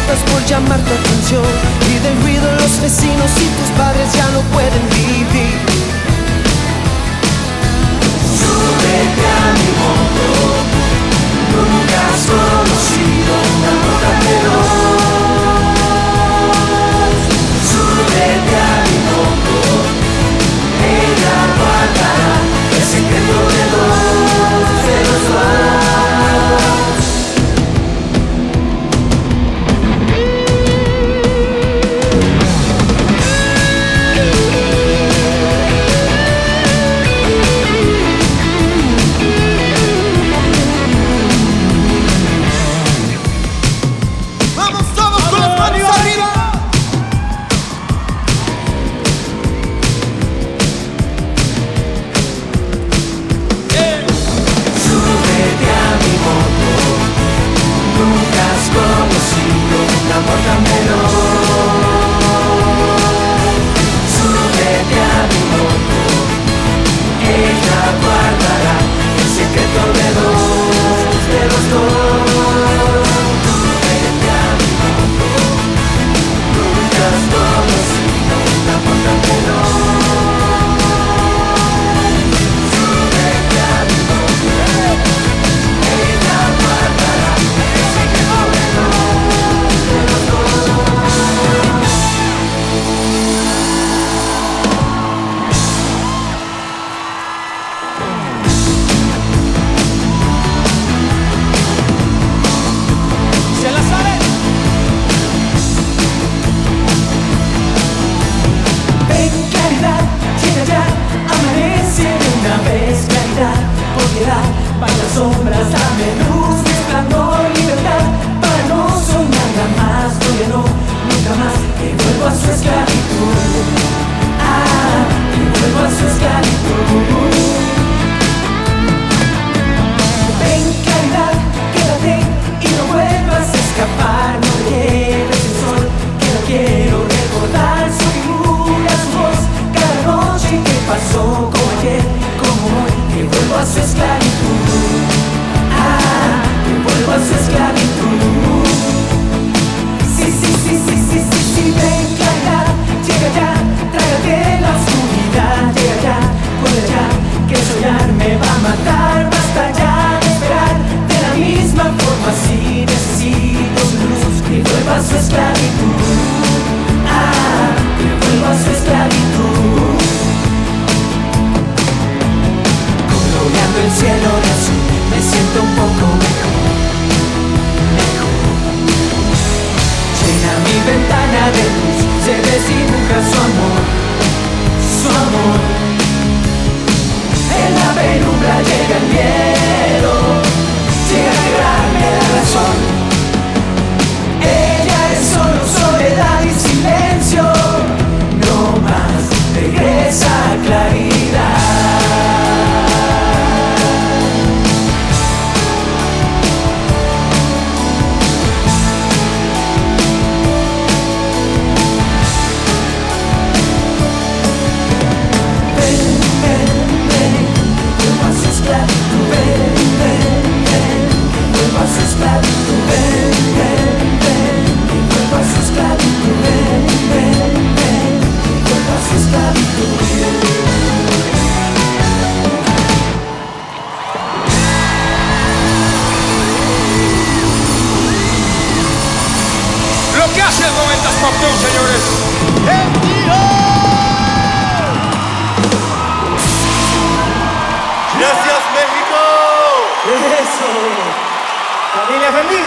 matas por llamar tu atención, y del ruido los vecinos y tus padres ya no pueden vivir. Súbete a mi moto, nunca has conocido un amor tan veloz. Súbete a mi moto, ella guardará el secreto de los dos. Baila sombras, dame luz, resplandor, libertad, para no soñarla más, no ya no, nunca más, que vuelva a su esclavitud, que vuelva a su esclavitud. Ven claridad, quédate y no vuelvas a escapar, no te lleves el sol, que no quiero recordar su figura, su voz, cada noche que pasó como ayer, como hoy, que vuelva a su esclavitud. Que vuelva a su esclavitud. Sí, sí, sí, sí, sí, sí, sí, ven claridad, llega ya, trágate la oscuridad, llega ya, puede ya, que soñar me va a matar, basta ya de esperar, de la misma forma si necesito su luz, que vuelva a su esclavitud, que vuelva a su esclavitud. Coloreando el cielo de azul, me siento un poco mejor. Llena mi ventana de luz, se desdibuja su amor, su amor. En la penumbra llega el miedo, llega a quebrarme la razón. Ella es solo soledad y silencio, no más, regresa a claridad. Lo que hace el 90s Pop Tour, señores. Gracias, México. Eso, familia feliz.